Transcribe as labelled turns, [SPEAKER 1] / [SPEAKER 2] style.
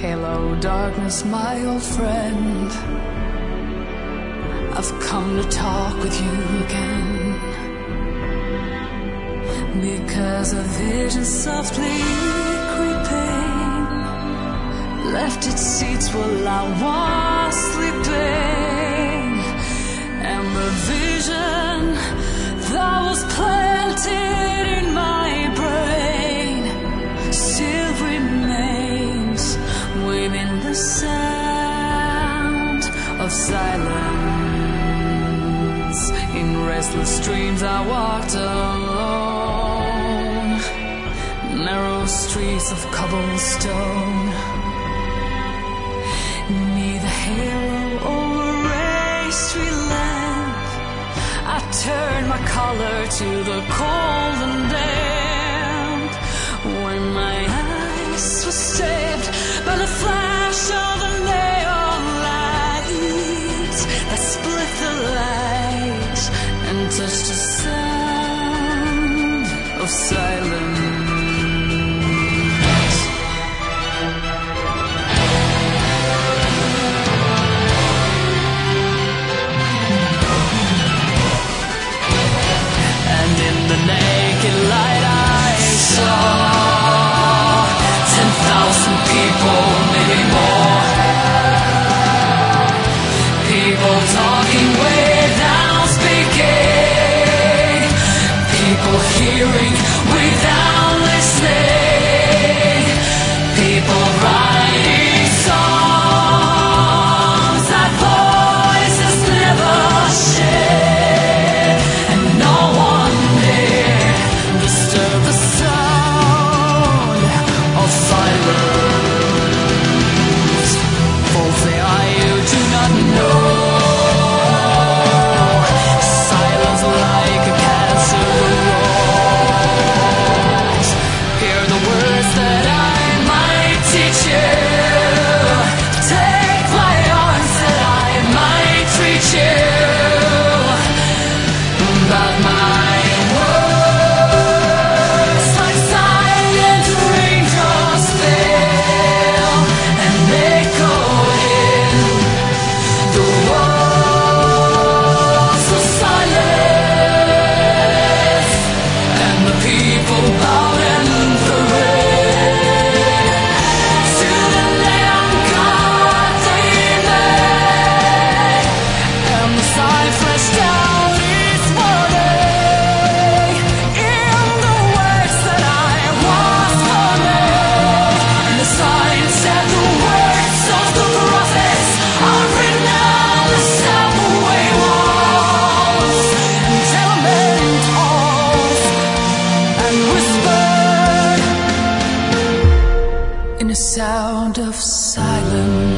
[SPEAKER 1] Hello, darkness, my old friend. I've come to talk with you again, because a vision softly creeping left its seats while I was sleeping, and the vision that was planted in my brain still remains within the sound of silence. In restless dreams I walked alone, narrow streets of cobblestone. Near the halo over a street lamp, I turned my collar to the cold and damp. When my eyes were stabbed by the flash of the neon light that split the light and touched the sound of silence. And in the naked light I saw 10,000 people, maybe more. People talking without speaking, people hearing without listening, people writing songs that voices never shared, and no one dare disturb the sound of silence. Folks say you do not know. Silence like a cancer grows. Hear the words that I might teach you. Take my arms that I might reach you. But my words like silent raindrops fell and echoed in the walls of silence, and the people bowed and prayed to the Lamb God they made, and the sign fleshed out its warning in the words that I was forming. And the sign said the words of the prophets are written on the subway walls and tenement halls, and whispered in a sound of silence.